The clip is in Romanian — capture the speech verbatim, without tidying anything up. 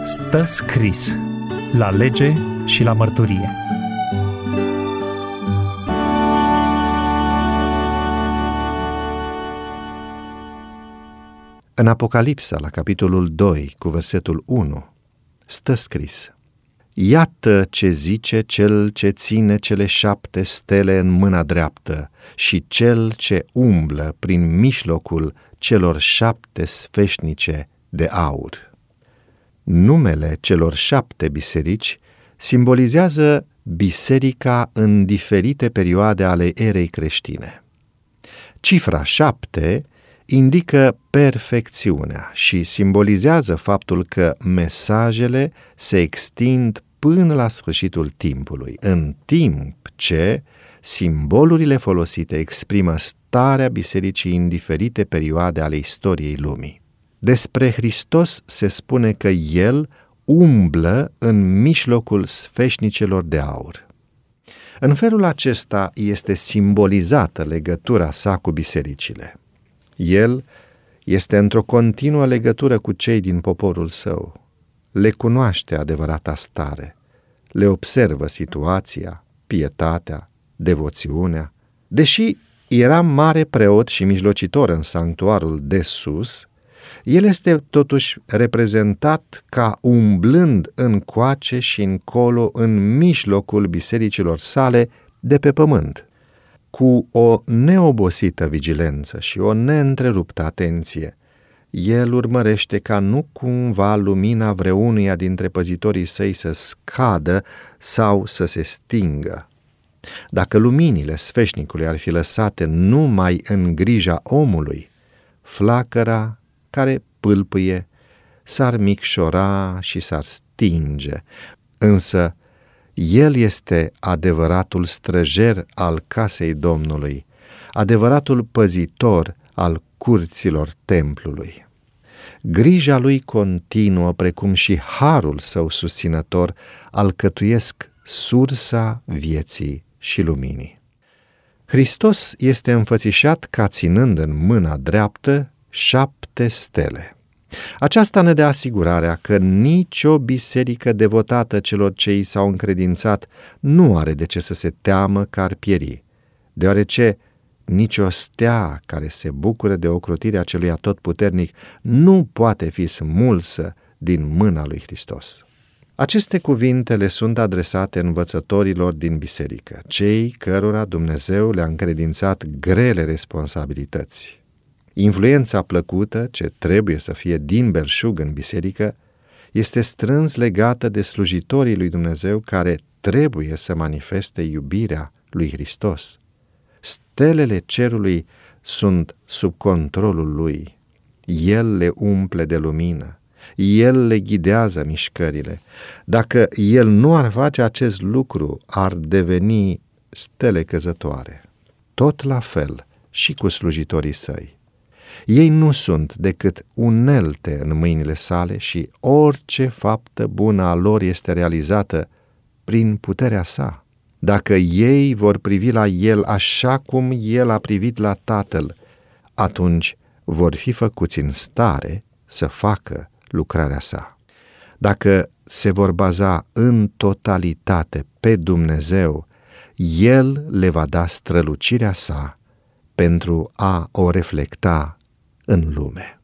Stă scris la lege și la mărturie. În Apocalipsa, la capitolul doi, cu versetul unu, stă scris: Iată ce zice cel ce ține cele șapte stele în mâna dreaptă și cel ce umblă prin mijlocul celor șapte sfeșnice de aur. Numele celor șapte biserici simbolizează biserica în diferite perioade ale erei creștine. Cifra șapte indică perfecțiunea și simbolizează faptul că mesajele se extind până la sfârșitul timpului, în timp ce simbolurile folosite exprimă starea bisericii în diferite perioade ale istoriei lumii. Despre Hristos se spune că El umblă în mijlocul sfeșnicelor de aur. În felul acesta este simbolizată legătura sa cu bisericile. El este într-o continuă legătură cu cei din poporul său, le cunoaște adevărata stare, le observă situația, pietatea, devoțiunea. Deși era mare preot și mijlocitor în sanctuarul de sus, el este totuși reprezentat ca umblând încoace și încolo în mijlocul bisericilor sale de pe pământ. Cu o neobosită vigilență și o neîntreruptă atenție, el urmărește ca nu cumva lumina vreunuia dintre păzitorii săi să scadă sau să se stingă. Dacă luminile sfeșnicului ar fi lăsate numai în grija omului, flacăra care pâlpâie s-ar micșora și s-ar stinge, însă El este adevăratul străjer al casei Domnului, adevăratul păzitor al curților templului. Grija lui continuă, precum și harul său susținător, alcătuiesc sursa vieții și luminii. Hristos este înfățișat ca ținând în mâna dreaptă șapte stele. Aceasta ne dă asigurarea că nicio biserică devotată celor ce i s-au încredințat nu are de ce să se teamă că ar pieri, deoarece nicio stea care se bucură de ocrotirea celui atotputernic nu poate fi smulsă din mâna lui Hristos. Aceste cuvinte le sunt adresate învățătorilor din biserică, cei cărora Dumnezeu le-a încredințat grele responsabilități. Influența plăcută, ce trebuie să fie din belșug în biserică, este strâns legată de slujitorii lui Dumnezeu care trebuie să manifeste iubirea lui Hristos. Stelele cerului sunt sub controlul lui. El le umple de lumină. El le ghidează mișcările. Dacă El nu ar face acest lucru, ar deveni stele căzătoare. Tot la fel și cu slujitorii săi. Ei nu sunt decât unelte în mâinile sale și orice faptă bună a lor este realizată prin puterea sa. Dacă ei vor privi la El așa cum El a privit la Tatăl, atunci vor fi făcuți în stare să facă lucrarea sa. Dacă se vor baza în totalitate pe Dumnezeu, El le va da strălucirea sa pentru a o reflecta în lume.